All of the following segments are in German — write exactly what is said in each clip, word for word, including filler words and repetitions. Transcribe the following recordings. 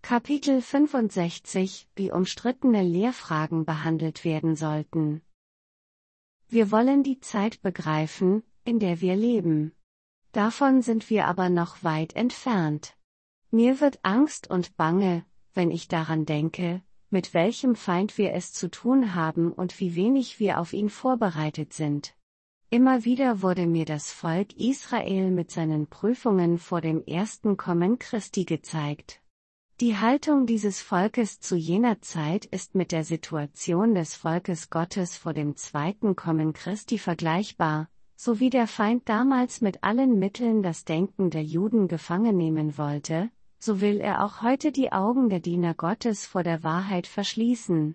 Kapitel fünfundsechzig, wie umstrittene Lehrfragen behandelt werden sollten. Wir wollen die Zeit begreifen, in der wir leben. Davon sind wir aber noch weit entfernt. Mir wird Angst und Bange, wenn ich daran denke, mit welchem Feind wir es zu tun haben und wie wenig wir auf ihn vorbereitet sind. Immer wieder wurde mir das Volk Israel mit seinen Prüfungen vor dem ersten Kommen Christi gezeigt. Die Haltung dieses Volkes zu jener Zeit ist mit der Situation des Volkes Gottes vor dem zweiten Kommen Christi vergleichbar, so wie der Feind damals mit allen Mitteln das Denken der Juden gefangen nehmen wollte, so will er auch heute die Augen der Diener Gottes vor der Wahrheit verschließen.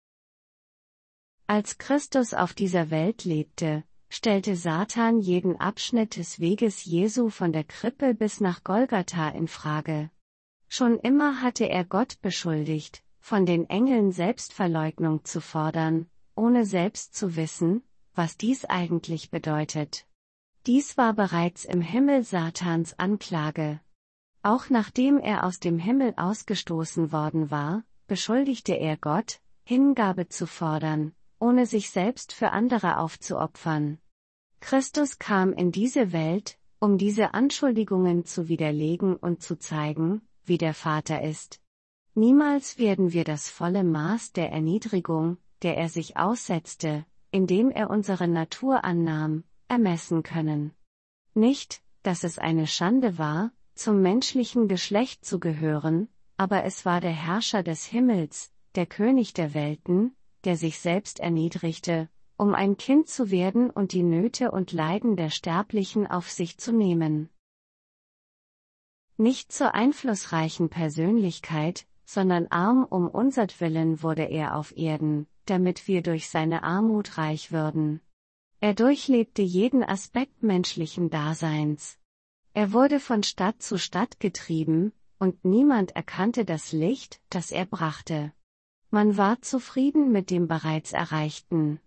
Als Christus auf dieser Welt lebte, stellte Satan jeden Abschnitt des Weges Jesu von der Krippe bis nach Golgatha in Frage. Schon immer hatte er Gott beschuldigt, von den Engeln Selbstverleugnung zu fordern, ohne selbst zu wissen, was dies eigentlich bedeutet. Dies war bereits im Himmel Satans Anklage. Auch nachdem er aus dem Himmel ausgestoßen worden war, beschuldigte er Gott, Hingabe zu fordern, ohne sich selbst für andere aufzuopfern. Christus kam in diese Welt, um diese Anschuldigungen zu widerlegen und zu zeigen, wie der Vater ist. Niemals werden wir das volle Maß der Erniedrigung, der er sich aussetzte, indem er unsere Natur annahm, ermessen können. Nicht, dass es eine Schande war, zum menschlichen Geschlecht zu gehören, aber es war der Herrscher des Himmels, der König der Welten, der sich selbst erniedrigte, um ein Kind zu werden und die Nöte und Leiden der Sterblichen auf sich zu nehmen. Nicht zur einflussreichen Persönlichkeit, sondern arm um unsertwillen wurde er auf Erden, damit wir durch seine Armut reich würden. Er durchlebte jeden Aspekt menschlichen Daseins. Er wurde von Stadt zu Stadt getrieben, und niemand erkannte das Licht, das er brachte. Man war zufrieden mit dem bereits Erreichten.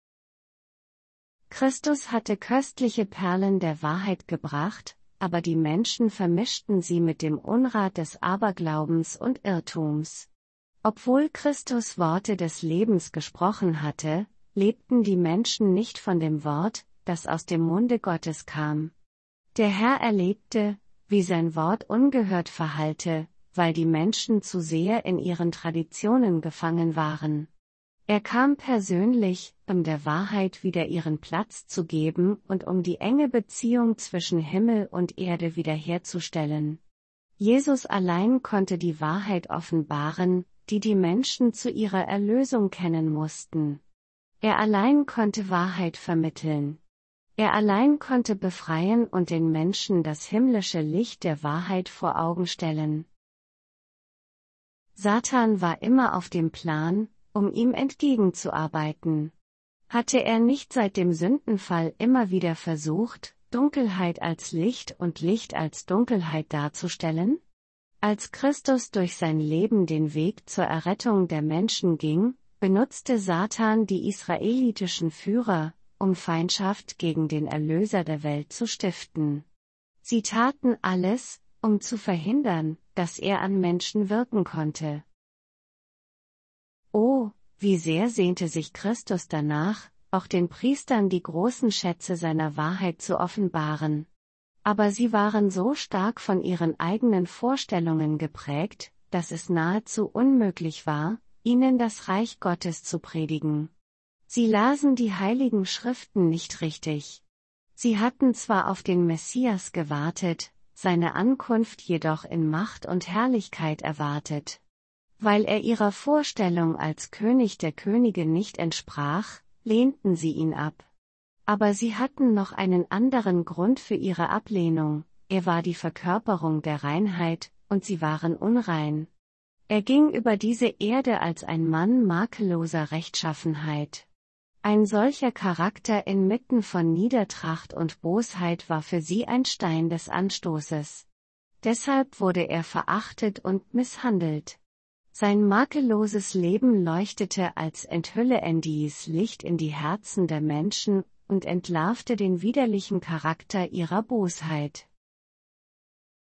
Christus hatte köstliche Perlen der Wahrheit gebracht, aber die Menschen vermischten sie mit dem Unrat des Aberglaubens und Irrtums. Obwohl Christus Worte des Lebens gesprochen hatte, lebten die Menschen nicht von dem Wort, das aus dem Munde Gottes kam. Der Herr erlebte, wie sein Wort ungehört verhallte, weil die Menschen zu sehr in ihren Traditionen gefangen waren. Er kam persönlich, um der Wahrheit wieder ihren Platz zu geben und um die enge Beziehung zwischen Himmel und Erde wiederherzustellen. Jesus allein konnte die Wahrheit offenbaren, die die Menschen zu ihrer Erlösung kennen mussten. Er allein konnte Wahrheit vermitteln. Er allein konnte befreien und den Menschen das himmlische Licht der Wahrheit vor Augen stellen. Satan war immer auf dem Plan, um ihm entgegenzuarbeiten. Hatte er nicht seit dem Sündenfall immer wieder versucht, Dunkelheit als Licht und Licht als Dunkelheit darzustellen? Als Christus durch sein Leben den Weg zur Errettung der Menschen ging, benutzte Satan die israelitischen Führer, um Feindschaft gegen den Erlöser der Welt zu stiften. Sie taten alles, um zu verhindern, dass er an Menschen wirken konnte. Oh, wie sehr sehnte sich Christus danach, auch den Priestern die großen Schätze seiner Wahrheit zu offenbaren. Aber sie waren so stark von ihren eigenen Vorstellungen geprägt, dass es nahezu unmöglich war, ihnen das Reich Gottes zu predigen. Sie lasen die heiligen Schriften nicht richtig. Sie hatten zwar auf den Messias gewartet, seine Ankunft jedoch in Macht und Herrlichkeit erwartet. Weil er ihrer Vorstellung als König der Könige nicht entsprach, lehnten sie ihn ab. Aber sie hatten noch einen anderen Grund für ihre Ablehnung: er war die Verkörperung der Reinheit, und sie waren unrein. Er ging über diese Erde als ein Mann makelloser Rechtschaffenheit. Ein solcher Charakter inmitten von Niedertracht und Bosheit war für sie ein Stein des Anstoßes. Deshalb wurde er verachtet und misshandelt. Sein makelloses Leben leuchtete als Enthülle-endies Licht in die Herzen der Menschen und entlarvte den widerlichen Charakter ihrer Bosheit.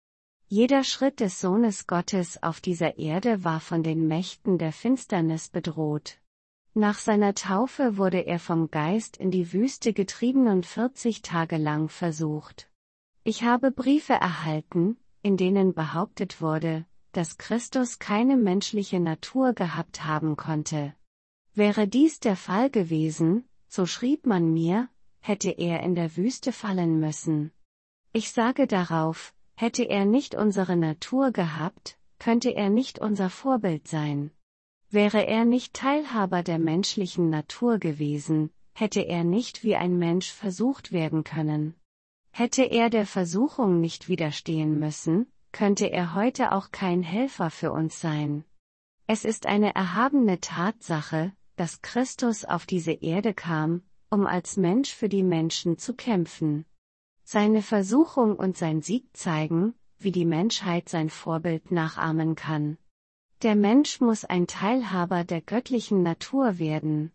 Jeder Schritt des Sohnes Gottes auf dieser Erde war von den Mächten der Finsternis bedroht. Nach seiner Taufe wurde er vom Geist in die Wüste getrieben und vierzig Tage lang versucht. Ich habe Briefe erhalten, in denen behauptet wurde, dass Christus keine menschliche Natur gehabt haben konnte. Wäre dies der Fall gewesen, so schrieb man mir, hätte er in der Wüste fallen müssen. Ich sage darauf, hätte er nicht unsere Natur gehabt, könnte er nicht unser Vorbild sein. Wäre er nicht Teilhaber der menschlichen Natur gewesen, hätte er nicht wie ein Mensch versucht werden können. Hätte er der Versuchung nicht widerstehen müssen, könnte er heute auch kein Helfer für uns sein. Es ist eine erhabene Tatsache, dass Christus auf diese Erde kam, um als Mensch für die Menschen zu kämpfen. Seine Versuchung und sein Sieg zeigen, wie die Menschheit sein Vorbild nachahmen kann. Der Mensch muss ein Teilhaber der göttlichen Natur werden.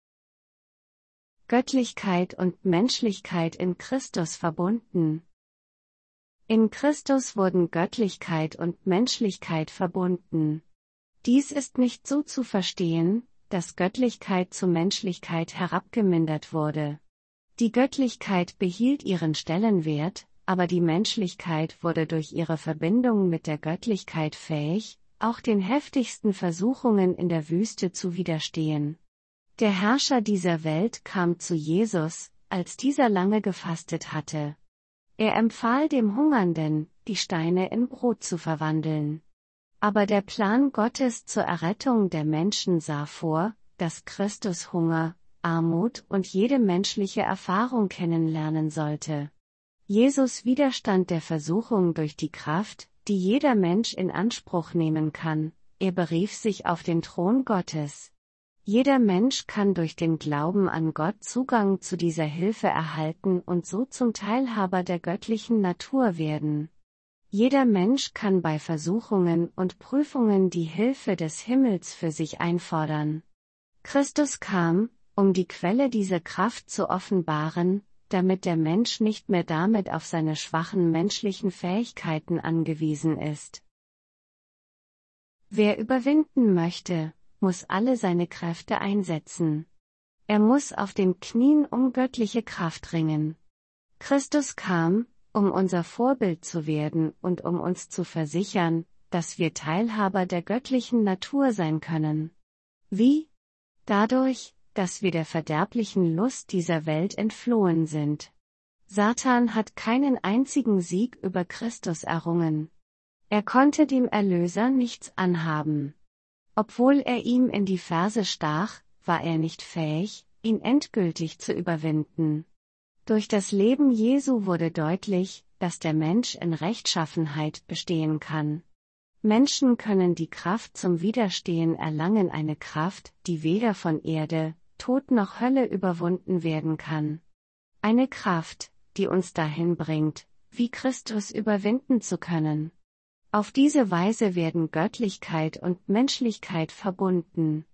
Göttlichkeit und Menschlichkeit in Christus verbunden. In Christus wurden Göttlichkeit und Menschlichkeit verbunden. Dies ist nicht so zu verstehen, dass Göttlichkeit zu Menschlichkeit herabgemindert wurde. Die Göttlichkeit behielt ihren Stellenwert, aber die Menschlichkeit wurde durch ihre Verbindung mit der Göttlichkeit fähig, auch den heftigsten Versuchungen in der Wüste zu widerstehen. Der Herrscher dieser Welt kam zu Jesus, als dieser lange gefastet hatte. Er empfahl dem Hungernden, die Steine in Brot zu verwandeln. Aber der Plan Gottes zur Errettung der Menschen sah vor, dass Christus Hunger, Armut und jede menschliche Erfahrung kennenlernen sollte. Jesus widerstand der Versuchung durch die Kraft, die jeder Mensch in Anspruch nehmen kann, er berief sich auf den Thron Gottes. Jeder Mensch kann durch den Glauben an Gott Zugang zu dieser Hilfe erhalten und so zum Teilhaber der göttlichen Natur werden. Jeder Mensch kann bei Versuchungen und Prüfungen die Hilfe des Himmels für sich einfordern. Christus kam, um die Quelle dieser Kraft zu offenbaren, damit der Mensch nicht mehr damit auf seine schwachen menschlichen Fähigkeiten angewiesen ist. Wer überwinden möchte, muss alle seine Kräfte einsetzen. Er muss auf den Knien um göttliche Kraft ringen. Christus kam, um unser Vorbild zu werden und um uns zu versichern, dass wir Teilhaber der göttlichen Natur sein können. Wie? Dadurch, dass wir der verderblichen Lust dieser Welt entflohen sind. Satan hat keinen einzigen Sieg über Christus errungen. Er konnte dem Erlöser nichts anhaben. Obwohl er ihm in die Ferse stach, war er nicht fähig, ihn endgültig zu überwinden. Durch das Leben Jesu wurde deutlich, dass der Mensch in Rechtschaffenheit bestehen kann. Menschen können die Kraft zum Widerstehen erlangen, eine Kraft, die weder von Erde, Tod noch Hölle überwunden werden kann. Eine Kraft, die uns dahin bringt, wie Christus überwinden zu können. Auf diese Weise werden Göttlichkeit und Menschlichkeit verbunden.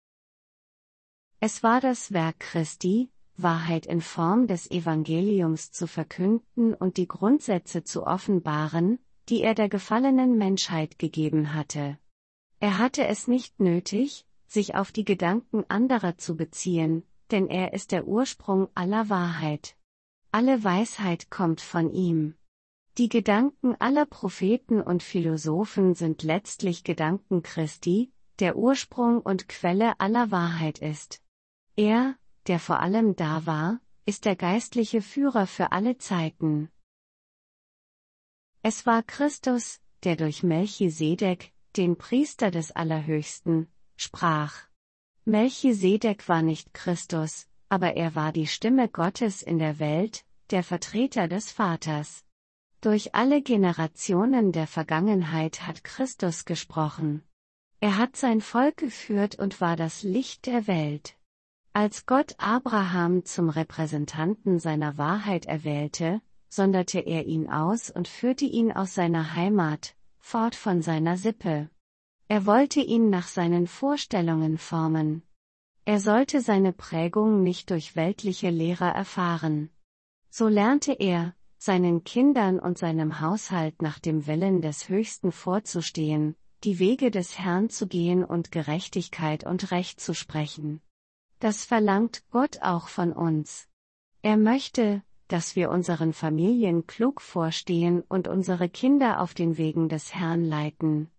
Es war das Werk Christi, Wahrheit in Form des Evangeliums zu verkünden und die Grundsätze zu offenbaren, die er der gefallenen Menschheit gegeben hatte. Er hatte es nicht nötig, sich auf die Gedanken anderer zu beziehen, denn er ist der Ursprung aller Wahrheit. Alle Weisheit kommt von ihm. Die Gedanken aller Propheten und Philosophen sind letztlich Gedanken Christi, der Ursprung und Quelle aller Wahrheit ist. Er, der vor allem da war, ist der geistliche Führer für alle Zeiten. Es war Christus, der durch Melchisedek, den Priester des Allerhöchsten, sprach. Melchisedek war nicht Christus, aber er war die Stimme Gottes in der Welt, der Vertreter des Vaters. Durch alle Generationen der Vergangenheit hat Christus gesprochen. Er hat sein Volk geführt und war das Licht der Welt. Als Gott Abraham zum Repräsentanten seiner Wahrheit erwählte, sonderte er ihn aus und führte ihn aus seiner Heimat, fort von seiner Sippe. Er wollte ihn nach seinen Vorstellungen formen. Er sollte seine Prägung nicht durch weltliche Lehrer erfahren. So lernte er, seinen Kindern und seinem Haushalt nach dem Willen des Höchsten vorzustehen, die Wege des Herrn zu gehen und Gerechtigkeit und Recht zu sprechen. Das verlangt Gott auch von uns. Er möchte, dass wir unseren Familien klug vorstehen und unsere Kinder auf den Wegen des Herrn leiten.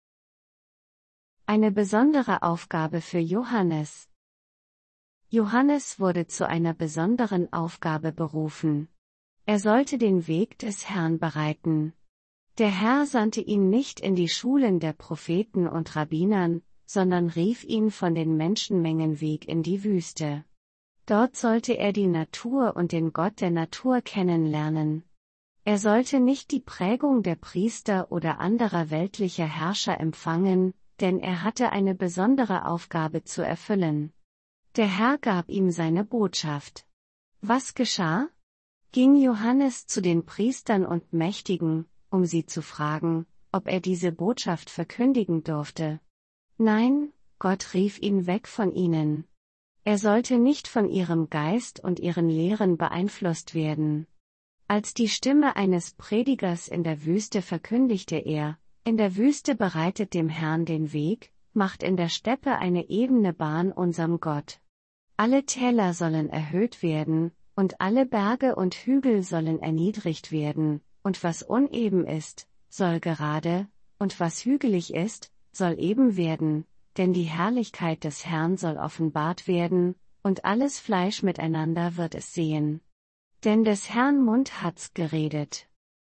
Eine besondere Aufgabe für Johannes. Johannes wurde zu einer besonderen Aufgabe berufen. Er sollte den Weg des Herrn bereiten. Der Herr sandte ihn nicht in die Schulen der Propheten und Rabbinern, sondern rief ihn von den Menschenmengen weg in die Wüste. Dort sollte er die Natur und den Gott der Natur kennenlernen. Er sollte nicht die Prägung der Priester oder anderer weltlicher Herrscher empfangen, denn er hatte eine besondere Aufgabe zu erfüllen. Der Herr gab ihm seine Botschaft. Was geschah? Ging Johannes zu den Priestern und Mächtigen, um sie zu fragen, ob er diese Botschaft verkündigen durfte? Nein, Gott rief ihn weg von ihnen. Er sollte nicht von ihrem Geist und ihren Lehren beeinflusst werden. Als die Stimme eines Predigers in der Wüste verkündigte er: In der Wüste bereitet dem Herrn den Weg, macht in der Steppe eine ebene Bahn unserem Gott. Alle Täler sollen erhöht werden, und alle Berge und Hügel sollen erniedrigt werden, und was uneben ist, soll gerade, und was hügelig ist, soll eben werden, denn die Herrlichkeit des Herrn soll offenbart werden, und alles Fleisch miteinander wird es sehen. Denn des Herrn Mund hat's geredet.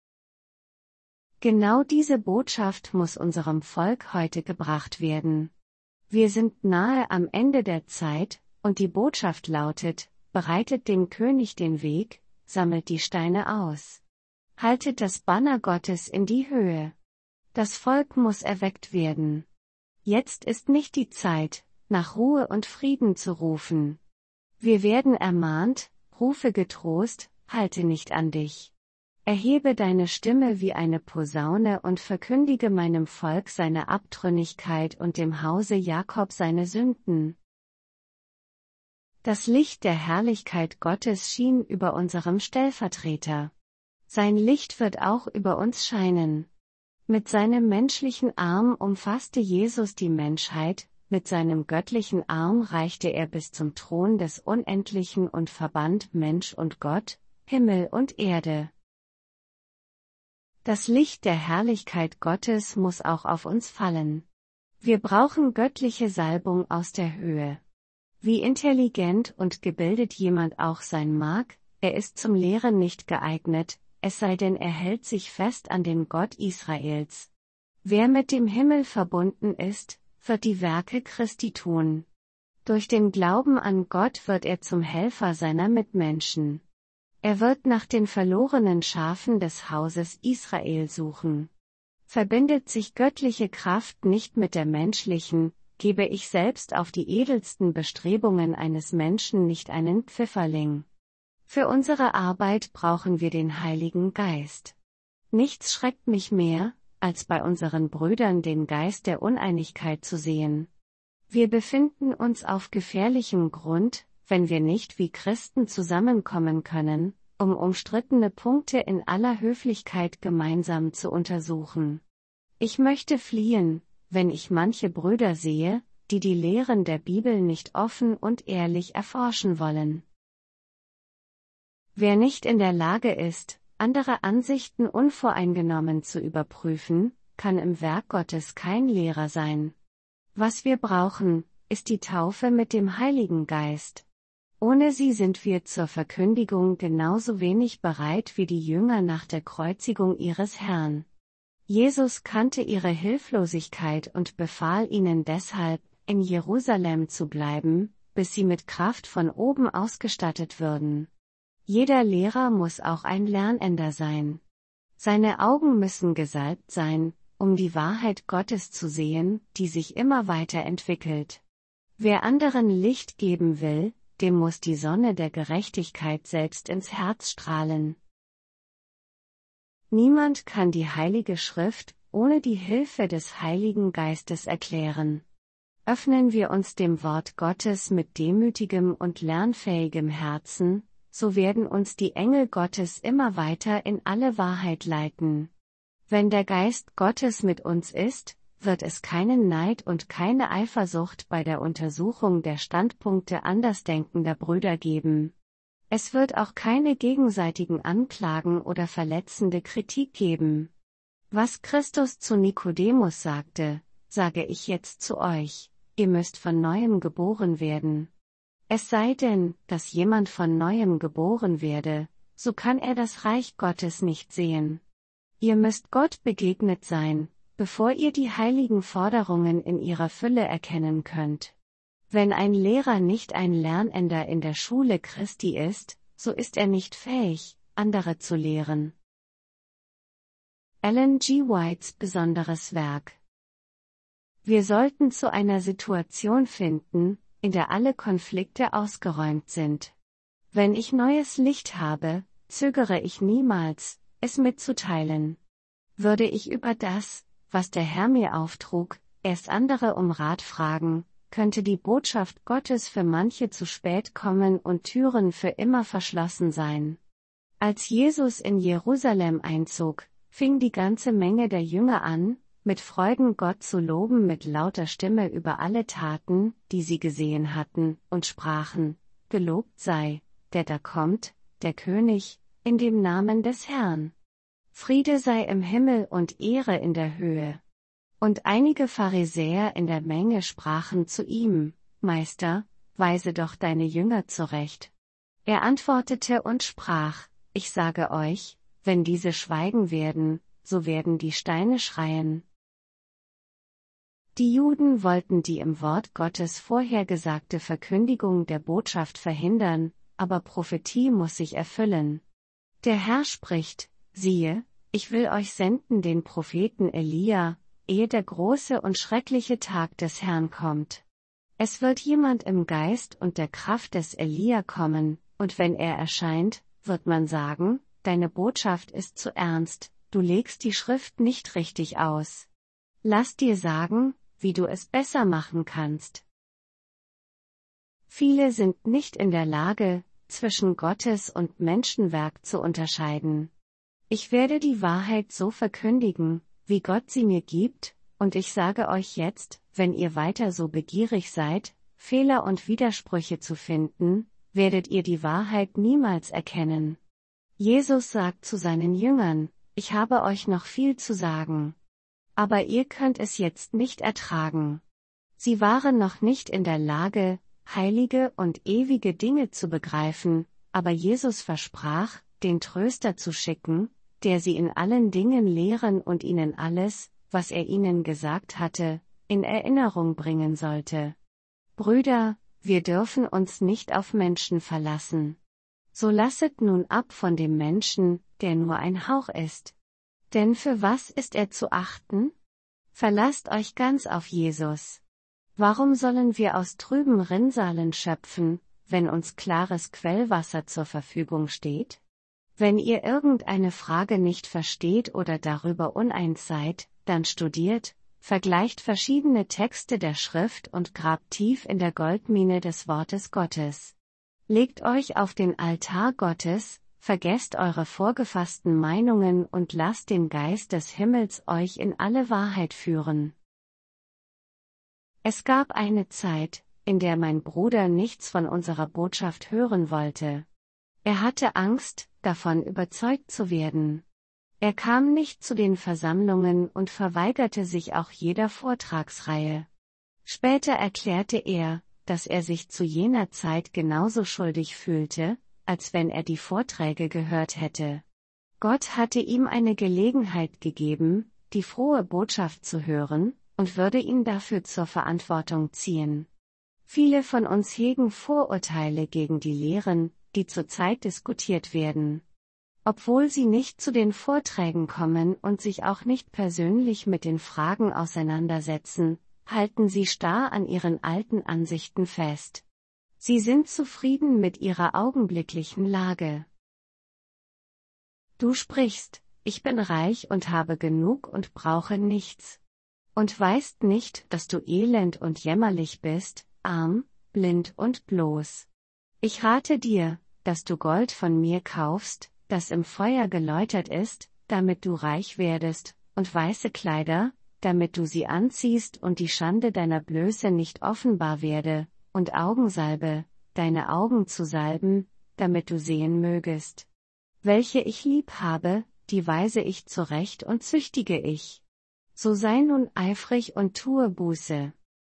Genau diese Botschaft muss unserem Volk heute gebracht werden. Wir sind nahe am Ende der Zeit, und die Botschaft lautet: Bereitet dem König den Weg, sammelt die Steine aus. Haltet das Banner Gottes in die Höhe. Das Volk muss erweckt werden. Jetzt ist nicht die Zeit, nach Ruhe und Frieden zu rufen. Wir werden ermahnt: Rufe getrost, halte nicht an dich. Erhebe deine Stimme wie eine Posaune und verkündige meinem Volk seine Abtrünnigkeit und dem Hause Jakob seine Sünden. Das Licht der Herrlichkeit Gottes schien über unserem Stellvertreter. Sein Licht wird auch über uns scheinen. Mit seinem menschlichen Arm umfasste Jesus die Menschheit, mit seinem göttlichen Arm reichte er bis zum Thron des Unendlichen und verband Mensch und Gott, Himmel und Erde. Das Licht der Herrlichkeit Gottes muss auch auf uns fallen. Wir brauchen göttliche Salbung aus der Höhe. Wie intelligent und gebildet jemand auch sein mag, er ist zum Lehren nicht geeignet, es sei denn er hält sich fest an den Gott Israels. Wer mit dem Himmel verbunden ist, wird die Werke Christi tun. Durch den Glauben an Gott wird er zum Helfer seiner Mitmenschen. Er wird nach den verlorenen Schafen des Hauses Israel suchen. Verbindet sich göttliche Kraft nicht mit der menschlichen, gebe ich selbst auf die edelsten Bestrebungen eines Menschen nicht einen Pfifferling. Für unsere Arbeit brauchen wir den Heiligen Geist. Nichts schreckt mich mehr, als bei unseren Brüdern den Geist der Uneinigkeit zu sehen. Wir befinden uns auf gefährlichem Grund, wenn wir nicht wie Christen zusammenkommen können, um umstrittene Punkte in aller Höflichkeit gemeinsam zu untersuchen. Ich möchte fliehen, wenn ich manche Brüder sehe, die die Lehren der Bibel nicht offen und ehrlich erforschen wollen. Wer nicht in der Lage ist, andere Ansichten unvoreingenommen zu überprüfen, kann im Werk Gottes kein Lehrer sein. Was wir brauchen, ist die Taufe mit dem Heiligen Geist. Ohne sie sind wir zur Verkündigung genauso wenig bereit wie die Jünger nach der Kreuzigung ihres Herrn. Jesus kannte ihre Hilflosigkeit und befahl ihnen deshalb, in Jerusalem zu bleiben, bis sie mit Kraft von oben ausgestattet würden. Jeder Lehrer muss auch ein Lernender sein. Seine Augen müssen gesalbt sein, um die Wahrheit Gottes zu sehen, die sich immer weiter entwickelt. Wer anderen Licht geben will, dem muss die Sonne der Gerechtigkeit selbst ins Herz strahlen. Niemand kann die Heilige Schrift ohne die Hilfe des Heiligen Geistes erklären. Öffnen wir uns dem Wort Gottes mit demütigem und lernfähigem Herzen, so werden uns die Engel Gottes immer weiter in alle Wahrheit leiten. Wenn der Geist Gottes mit uns ist, wird es keinen Neid und keine Eifersucht bei der Untersuchung der Standpunkte andersdenkender Brüder geben. Es wird auch keine gegenseitigen Anklagen oder verletzende Kritik geben. Was Christus zu Nikodemus sagte, sage ich jetzt zu euch: Ihr müsst von Neuem geboren werden. Es sei denn, dass jemand von Neuem geboren werde, so kann er das Reich Gottes nicht sehen. Ihr müsst Gott begegnet sein, bevor ihr die heiligen Forderungen in ihrer Fülle erkennen könnt. Wenn ein Lehrer nicht ein Lernender in der Schule Christi ist, so ist er nicht fähig, andere zu lehren. Ellen G. Whites besonderes Werk. Wir sollten zu einer Situation finden, in der alle Konflikte ausgeräumt sind. Wenn ich neues Licht habe, zögere ich niemals, es mitzuteilen. Würde ich über das, was der Herr mir auftrug, erst andere um Rat fragen, könnte die Botschaft Gottes für manche zu spät kommen und Türen für immer verschlossen sein. Als Jesus in Jerusalem einzog, fing die ganze Menge der Jünger an, mit Freuden Gott zu loben mit lauter Stimme über alle Taten, die sie gesehen hatten, und sprachen: Gelobt sei, der da kommt, der König, in dem Namen des Herrn. Friede sei im Himmel und Ehre in der Höhe. Und einige Pharisäer in der Menge sprachen zu ihm: Meister, weise doch deine Jünger zurecht. Er antwortete und sprach: Ich sage euch, wenn diese schweigen werden, so werden die Steine schreien. Die Juden wollten die im Wort Gottes vorhergesagte Verkündigung der Botschaft verhindern, aber Prophetie muss sich erfüllen. Der Herr spricht: Siehe, ich will euch senden den Propheten Elia, ehe der große und schreckliche Tag des Herrn kommt. Es wird jemand im Geist und der Kraft des Elia kommen, und wenn er erscheint, wird man sagen: Deine Botschaft ist zu ernst, du legst die Schrift nicht richtig aus. Lass dir sagen, wie du es besser machen kannst. Viele sind nicht in der Lage, zwischen Gottes und Menschenwerk zu unterscheiden. Ich werde die Wahrheit so verkündigen, wie Gott sie mir gibt, und ich sage euch jetzt, wenn ihr weiter so begierig seid, Fehler und Widersprüche zu finden, werdet ihr die Wahrheit niemals erkennen. Jesus sagt zu seinen Jüngern: Ich habe euch noch viel zu sagen. Aber ihr könnt es jetzt nicht ertragen. Sie waren noch nicht in der Lage, heilige und ewige Dinge zu begreifen, aber Jesus versprach, den Tröster zu schicken, der sie in allen Dingen lehren und ihnen alles, was er ihnen gesagt hatte, in Erinnerung bringen sollte. Brüder, wir dürfen uns nicht auf Menschen verlassen. So lasset nun ab von dem Menschen, der nur ein Hauch ist. Denn für was ist er zu achten? Verlasst euch ganz auf Jesus. Warum sollen wir aus trüben Rinnsalen schöpfen, wenn uns klares Quellwasser zur Verfügung steht? Wenn ihr irgendeine Frage nicht versteht oder darüber uneins seid, dann studiert, vergleicht verschiedene Texte der Schrift und grabt tief in der Goldmine des Wortes Gottes. Legt euch auf den Altar Gottes, vergesst eure vorgefassten Meinungen und lasst den Geist des Himmels euch in alle Wahrheit führen. Es gab eine Zeit, in der mein Bruder nichts von unserer Botschaft hören wollte. Er hatte Angst, davon überzeugt zu werden. Er kam nicht zu den Versammlungen und verweigerte sich auch jeder Vortragsreihe. Später erklärte er, dass er sich zu jener Zeit genauso schuldig fühlte, als wenn er die Vorträge gehört hätte. Gott hatte ihm eine Gelegenheit gegeben, die frohe Botschaft zu hören, und würde ihn dafür zur Verantwortung ziehen. Viele von uns hegen Vorurteile gegen die Lehren, die zurzeit diskutiert werden. Obwohl sie nicht zu den Vorträgen kommen und sich auch nicht persönlich mit den Fragen auseinandersetzen, halten sie starr an ihren alten Ansichten fest. Sie sind zufrieden mit ihrer augenblicklichen Lage. Du sprichst: Ich bin reich und habe genug und brauche nichts. Und weißt nicht, dass du elend und jämmerlich bist, arm, blind und bloß. Ich rate dir, dass du Gold von mir kaufst, das im Feuer geläutert ist, damit du reich werdest, und weiße Kleider, damit du sie anziehst und die Schande deiner Blöße nicht offenbar werde, und Augensalbe, deine Augen zu salben, damit du sehen mögest. Welche ich lieb habe, die weise ich zurecht und züchtige ich. So sei nun eifrig und tue Buße.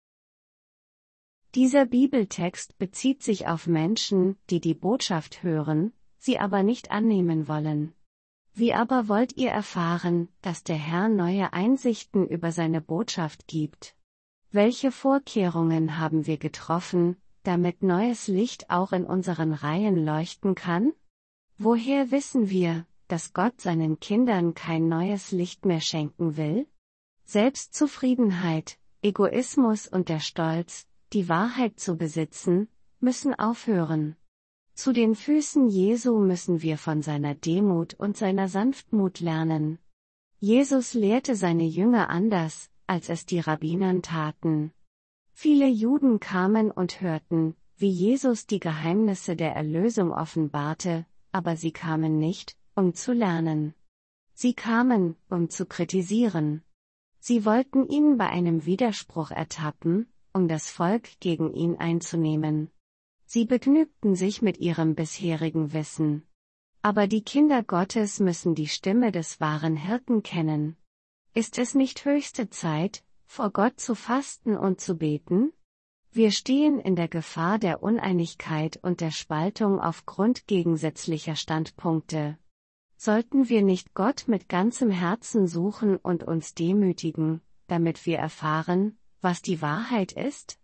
Dieser Bibeltext bezieht sich auf Menschen, die die Botschaft hören, sie aber nicht annehmen wollen. Wie aber wollt ihr erfahren, dass der Herr neue Einsichten über seine Botschaft gibt? Welche Vorkehrungen haben wir getroffen, damit neues Licht auch in unseren Reihen leuchten kann? Woher wissen wir, dass Gott seinen Kindern kein neues Licht mehr schenken will? Selbstzufriedenheit, Egoismus und der Stolz, die Wahrheit zu besitzen, müssen aufhören. Zu den Füßen Jesu müssen wir von seiner Demut und seiner Sanftmut lernen. Jesus lehrte seine Jünger anders, als es die Rabbinern taten. Viele Juden kamen und hörten, wie Jesus die Geheimnisse der Erlösung offenbarte, aber sie kamen nicht, um zu lernen. Sie kamen, um zu kritisieren. Sie wollten ihn bei einem Widerspruch ertappen, um das Volk gegen ihn einzunehmen. Sie begnügten sich mit ihrem bisherigen Wissen. Aber die Kinder Gottes müssen die Stimme des wahren Hirten kennen. Ist es nicht höchste Zeit, vor Gott zu fasten und zu beten? Wir stehen in der Gefahr der Uneinigkeit und der Spaltung aufgrund gegensätzlicher Standpunkte. Sollten wir nicht Gott mit ganzem Herzen suchen und uns demütigen, damit wir erfahren, was die Wahrheit ist?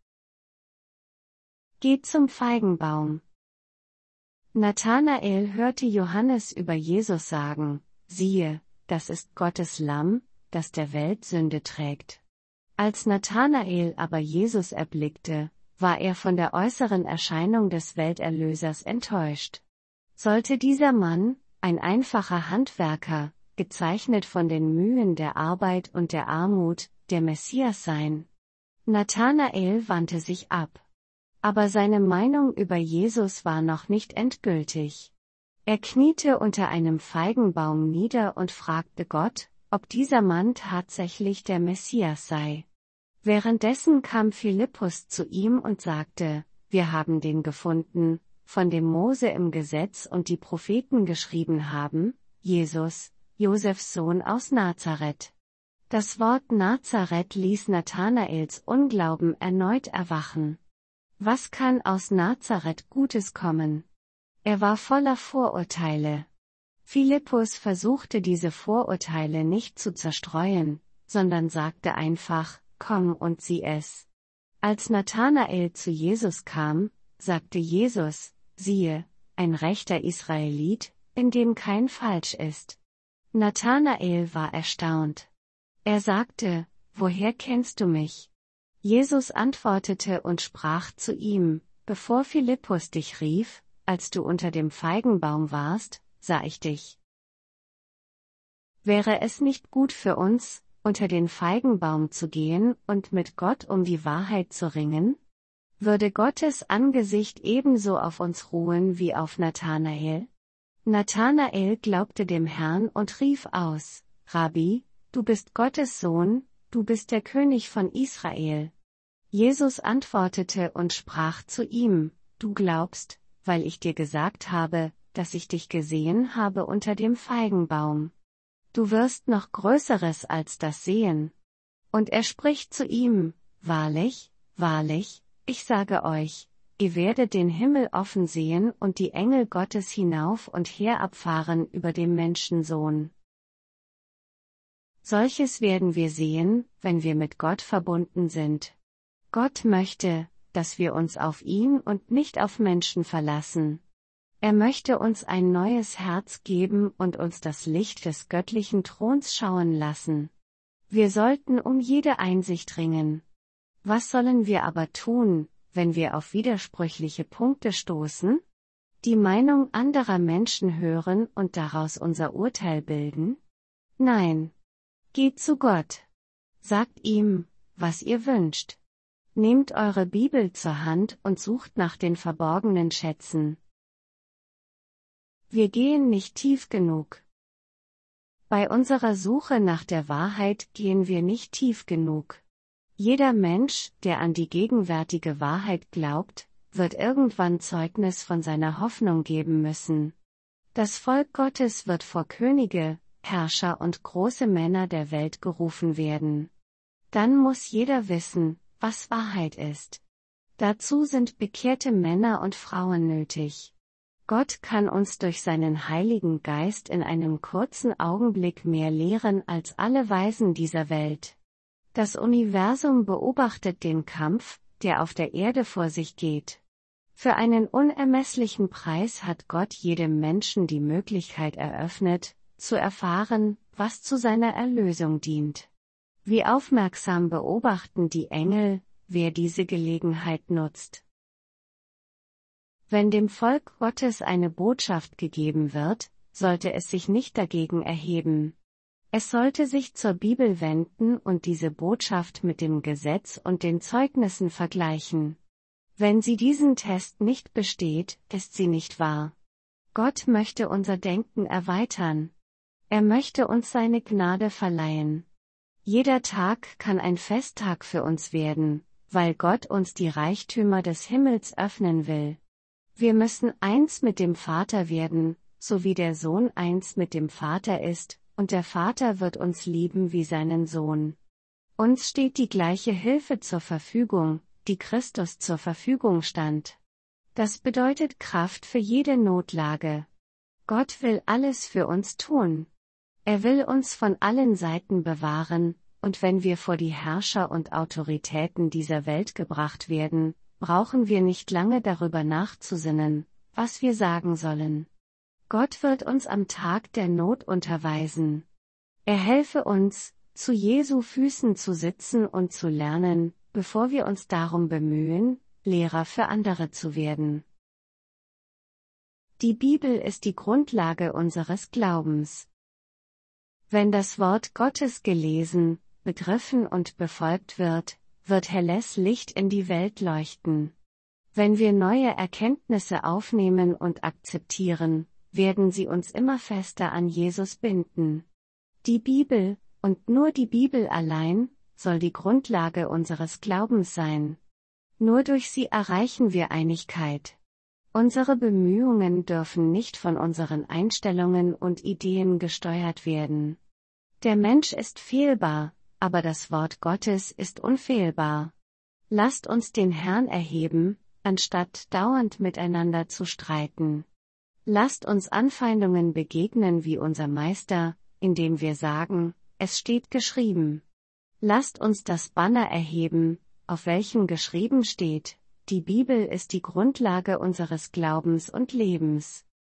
Geht zum Feigenbaum. Nathanael hörte Johannes über Jesus sagen, siehe, das ist Gottes Lamm, das der Welt Sünde trägt. Als Nathanael aber Jesus erblickte, war er von der äußeren Erscheinung des Welterlösers enttäuscht. Sollte dieser Mann, ein einfacher Handwerker, gezeichnet von den Mühen der Arbeit und der Armut, der Messias sein? Nathanael wandte sich ab. Aber seine Meinung über Jesus war noch nicht endgültig. Er kniete unter einem Feigenbaum nieder und fragte Gott, ob dieser Mann tatsächlich der Messias sei. Währenddessen kam Philippus zu ihm und sagte, wir haben den gefunden, von dem Mose im Gesetz und die Propheten geschrieben haben, Jesus, Josefs Sohn aus Nazareth. Das Wort Nazareth ließ Nathanaels Unglauben erneut erwachen. Was kann aus Nazareth Gutes kommen? Er war voller Vorurteile. Philippus versuchte diese Vorurteile nicht zu zerstreuen, sondern sagte einfach, komm und sieh es. Als Nathanael zu Jesus kam, sagte Jesus, siehe, ein rechter Israelit, in dem kein Falsch ist. Nathanael war erstaunt. Er sagte, woher kennst du mich? Jesus antwortete und sprach zu ihm, bevor Philippus dich rief, als du unter dem Feigenbaum warst, sah ich dich. Wäre es nicht gut für uns, unter den Feigenbaum zu gehen und mit Gott um die Wahrheit zu ringen? Würde Gottes Angesicht ebenso auf uns ruhen wie auf Nathanael? Nathanael glaubte dem Herrn und rief aus, Rabbi, du bist Gottes Sohn, du bist der König von Israel. Jesus antwortete und sprach zu ihm, du glaubst, weil ich dir gesagt habe, dass ich dich gesehen habe unter dem Feigenbaum. Du wirst noch Größeres als das sehen. Und er spricht zu ihm, wahrlich, wahrlich, ich sage euch, ihr werdet den Himmel offen sehen und die Engel Gottes hinauf und herabfahren über dem Menschensohn. Solches werden wir sehen, wenn wir mit Gott verbunden sind. Gott möchte, dass wir uns auf ihn und nicht auf Menschen verlassen. Er möchte uns ein neues Herz geben und uns das Licht des göttlichen Throns schauen lassen. Wir sollten um jede Einsicht ringen. Was sollen wir aber tun, wenn wir auf widersprüchliche Punkte stoßen? Die Meinung anderer Menschen hören und daraus unser Urteil bilden? Nein. Geht zu Gott. Sagt ihm, was ihr wünscht. Nehmt eure Bibel zur Hand und sucht nach den verborgenen Schätzen. Wir gehen nicht tief genug. Bei unserer Suche nach der Wahrheit gehen wir nicht tief genug. Jeder Mensch, der an die gegenwärtige Wahrheit glaubt, wird irgendwann Zeugnis von seiner Hoffnung geben müssen. Das Volk Gottes wird vor Könige, Herrscher und große Männer der Welt gerufen werden. Dann muss jeder wissen, was Wahrheit ist. Dazu sind bekehrte Männer und Frauen nötig. Gott kann uns durch seinen Heiligen Geist in einem kurzen Augenblick mehr lehren als alle Weisen dieser Welt. Das Universum beobachtet den Kampf, der auf der Erde vor sich geht. Für einen unermesslichen Preis hat Gott jedem Menschen die Möglichkeit eröffnet, zu erfahren, was zu seiner Erlösung dient. Wie aufmerksam beobachten die Engel, wer diese Gelegenheit nutzt. Wenn dem Volk Gottes eine Botschaft gegeben wird, sollte es sich nicht dagegen erheben. Es sollte sich zur Bibel wenden und diese Botschaft mit dem Gesetz und den Zeugnissen vergleichen. Wenn sie diesen Test nicht besteht, ist sie nicht wahr. Gott möchte unser Denken erweitern. Er möchte uns seine Gnade verleihen. Jeder Tag kann ein Festtag für uns werden, weil Gott uns die Reichtümer des Himmels öffnen will. Wir müssen eins mit dem Vater werden, so wie der Sohn eins mit dem Vater ist, und der Vater wird uns lieben wie seinen Sohn. Uns steht die gleiche Hilfe zur Verfügung, die Christus zur Verfügung stand. Das bedeutet Kraft für jede Notlage. Gott will alles für uns tun. Er will uns von allen Seiten bewahren, und wenn wir vor die Herrscher und Autoritäten dieser Welt gebracht werden, brauchen wir nicht lange darüber nachzusinnen, was wir sagen sollen. Gott wird uns am Tag der Not unterweisen. Er helfe uns, zu Jesu Füßen zu sitzen und zu lernen, bevor wir uns darum bemühen, Lehrer für andere zu werden. Die Bibel ist die Grundlage unseres Glaubens. Wenn das Wort Gottes gelesen, begriffen und befolgt wird, wird helles Licht in die Welt leuchten. Wenn wir neue Erkenntnisse aufnehmen und akzeptieren, werden sie uns immer fester an Jesus binden. Die Bibel, und nur die Bibel allein, soll die Grundlage unseres Glaubens sein. Nur durch sie erreichen wir Einigkeit. Unsere Bemühungen dürfen nicht von unseren Einstellungen und Ideen gesteuert werden. Der Mensch ist fehlbar, aber das Wort Gottes ist unfehlbar. Lasst uns den Herrn erheben, anstatt dauernd miteinander zu streiten. Lasst uns Anfeindungen begegnen wie unser Meister, indem wir sagen, es steht geschrieben. Lasst uns das Banner erheben, auf welchem geschrieben steht, die Bibel ist die Grundlage unseres Glaubens und Lebens.